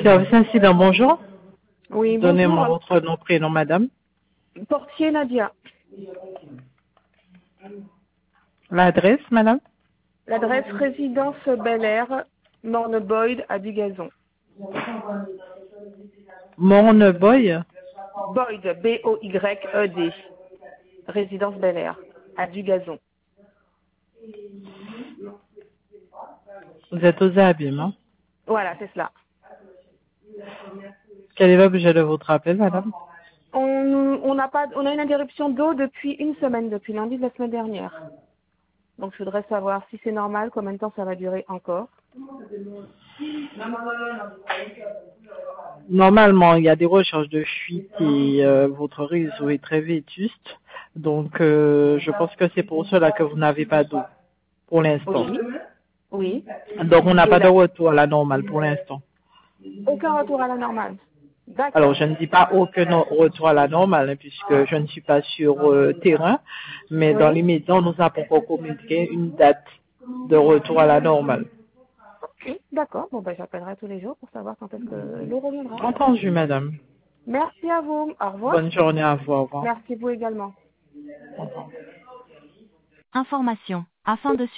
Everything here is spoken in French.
Service incident, bonjour. Oui, Donnez-moi bonjour. votre nom, prénom, madame. Portier Nadia. L'adresse, madame. L'adresse résidence Bel Air, Morne Boyd à Dugazon. Morne-Boy. Boyd, B-O-Y-E-D. Résidence Bel Air à Dugazon. Vous êtes aux Abîmes, hein? Voilà, c'est cela. Quel est l'objet de votre appel, madame? On a une interruption d'eau depuis une semaine, depuis lundi de la semaine dernière. Donc je voudrais savoir si c'est normal, combien de temps ça va durer encore. Normalement, il y a des recherches de fuite et votre réseau est très vétuste. Donc, je pense que c'est pour cela que vous n'avez pas d'eau pour l'instant. Oui. Oui. Donc, on n'a Et pas de là, retour à la normale pour l'instant. aucun retour à la normale. Alors, D'accord. je ne dis pas aucun retour à la normale, hein, puisque je ne suis pas sur terrain, mais dans Oui. l'immédiat, nous avons pas communiqué une date de retour à la normale. Ok, d'accord. Bon, ben, j'appellerai tous les jours pour savoir quand est-ce que l'eau reviendra. Entendu, madame. Merci à vous. Au revoir. Bonne journée à vous. Au revoir. Merci vous également. Au revoir. Information. Afin de